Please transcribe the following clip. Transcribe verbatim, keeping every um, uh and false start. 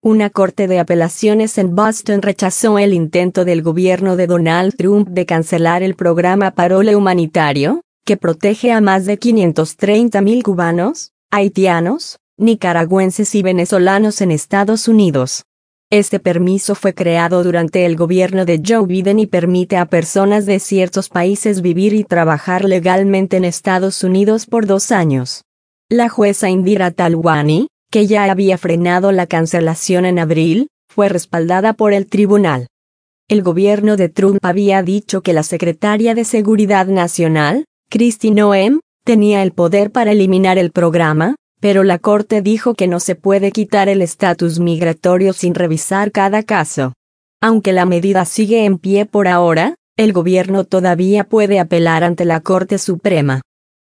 Una corte de apelaciones en Boston rechazó el intento del gobierno de Donald Trump de cancelar el programa Parole humanitario, que protege a más de quinientos treinta mil cubanos, haitianos, nicaragüenses y venezolanos en Estados Unidos. Este permiso fue creado durante el gobierno de Joe Biden y permite a personas de ciertos países vivir y trabajar legalmente en Estados Unidos por dos años. La jueza Indira Talwani, que ya había frenado la cancelación en abril, fue respaldada por el tribunal. El gobierno de Trump había dicho que la secretaria de Seguridad Nacional, Kristi Noem, tenía el poder para eliminar el programa, pero la corte dijo que no se puede quitar el estatus migratorio sin revisar cada caso. Aunque la medida sigue en pie por ahora, el gobierno todavía puede apelar ante la Corte Suprema.